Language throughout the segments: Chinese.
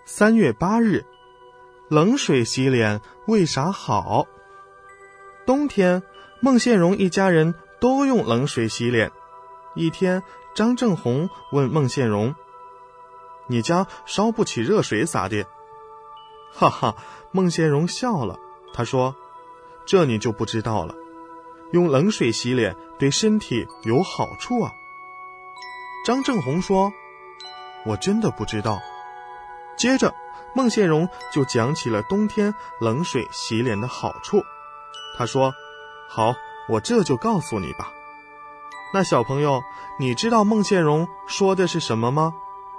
3月8日，冷水洗脸为啥好？冬天，孟宪荣一家人都用冷水洗脸。一天，张正红问孟宪荣：“你家烧不起热水咋的？”哈哈，孟宪荣笑了，他说：“这你就不知道了，用冷水洗脸对身体有好处啊。”张正红说：“我真的不知道。”接着，孟宪荣就讲起了冬天冷水洗脸的好处。他说：“好，我这就告诉你吧。”那小朋友，你知道孟宪荣说的是什么吗？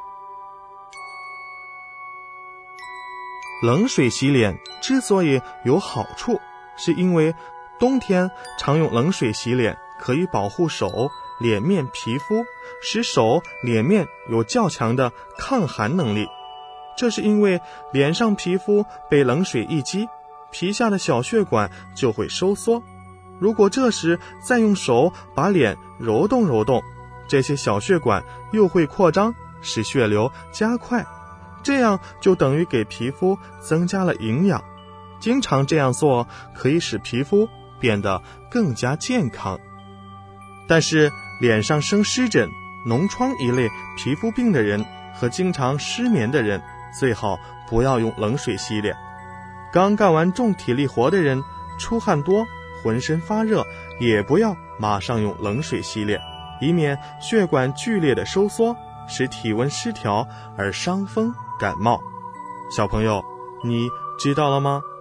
冷水洗脸之所以有好处，是因为冬天常用冷水洗脸可以保护手、脸面皮肤，使手、脸面有较强的抗寒能力。这是因为脸上皮肤被冷水一激，皮下的小血管就会收缩。如果这时再用手把脸揉动揉动，这些小血管又会扩张，使血流加快，这样就等于给皮肤增加了营养。经常这样做可以使皮肤变得更加健康。但是脸上生湿疹、脓疮一类皮肤病的人和经常失眠的人，最好不要用冷水洗脸。刚干完重体力活的人，出汗多，浑身发热，也不要马上用冷水洗脸，以免血管剧烈的收缩，使体温失调而伤风感冒。小朋友，你知道了吗？